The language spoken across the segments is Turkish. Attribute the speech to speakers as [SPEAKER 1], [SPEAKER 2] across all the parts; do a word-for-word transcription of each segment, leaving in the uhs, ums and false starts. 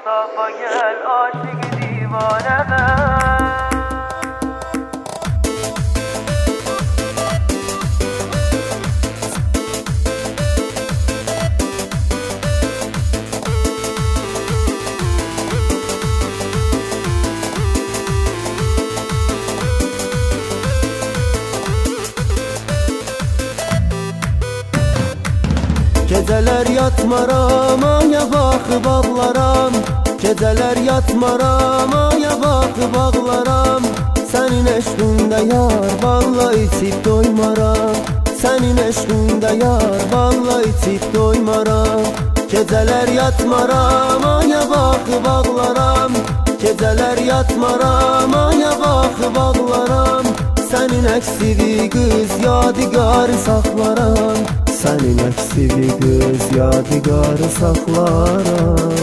[SPEAKER 1] insafa gel aşık divane ben.
[SPEAKER 2] Geceler yatmaram aya bakıp ağlaram, geceler yatmaram aya bakıp ağlaram. Senin eşkinde yar vallahi içip doymaram, senin eşkinde yar vallahi içip doymaram. Geceler yatmaram aya bakıp ağlaram, geceler yatmaram aya bakıp ağlaram. Senin əksini qız yadigarı saxlaram, senin əksini qız yadigarı saxlaram.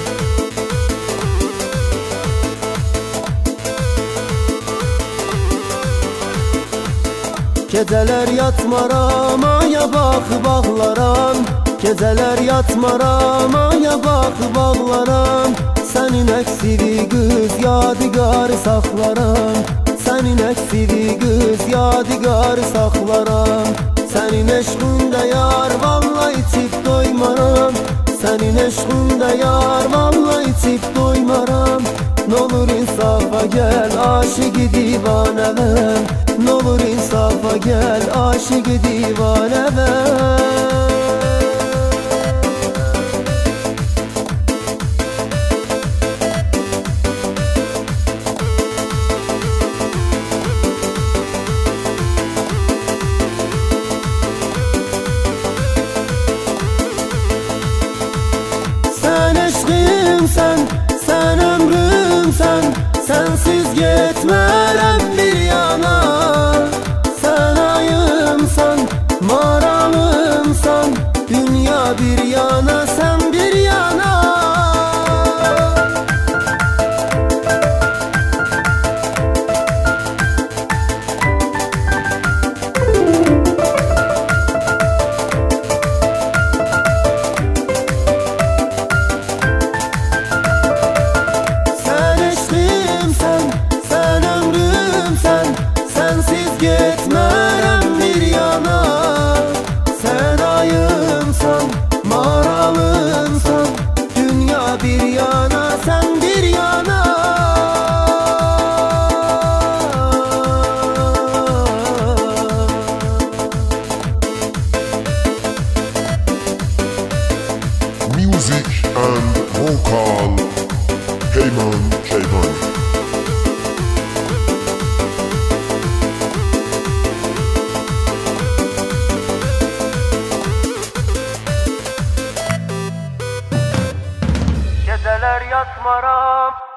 [SPEAKER 2] Geceler yatmaram aya bakıp ağlaram, geceler yatmaram aya bakıp ağlaram. Senin əksini qız yadigarı saxlaram, senin əksini qız yadigarı saxlaram. Senin eşkinde yar vallahi içip doymaram, senin eşkinde yar vallahi içip doymaram. N'olur insafa gel aşık divane ben, n'olur insafa gel aşık divane ben. Sen, sen ömrüm sen, sensiz gitmerem bir yana. Sen ayımsan, maralımsan, dünya bir yana, sen bir yana. Gitmerem bir yana, sen ayımsan, maralımsan, dünya bir yana, sen bir yana.
[SPEAKER 3] Music and vocal, Heyman Keyvan.
[SPEAKER 1] Geceler yatmaram